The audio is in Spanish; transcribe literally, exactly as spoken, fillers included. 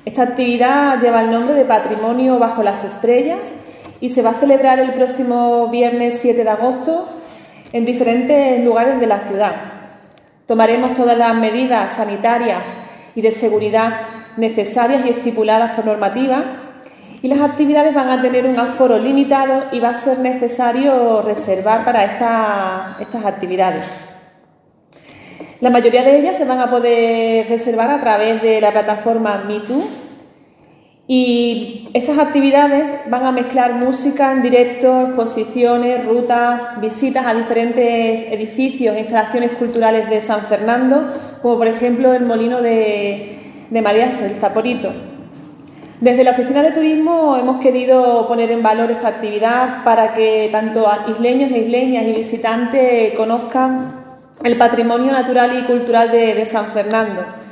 Esta actividad lleva el nombre de Patrimonio bajo las estrellas y se va a celebrar el próximo viernes siete de agosto en diferentes lugares de la ciudad. Tomaremos todas las medidas sanitarias y de seguridad necesarias y estipuladas por normativa, y las actividades van a tener un aforo limitado y va a ser necesario reservar para esta, estas actividades. La mayoría de ellas se van a poder reservar a través de la plataforma MeToo, y estas actividades van a mezclar música en directo, exposiciones, rutas, visitas a diferentes edificios e instalaciones culturales de San Fernando, como por ejemplo el Molino de, de Marías, el Zaporito. Desde la Oficina de Turismo hemos querido poner en valor esta actividad para que tanto isleños e isleñas y visitantes conozcan el patrimonio natural y cultural de, de San Fernando.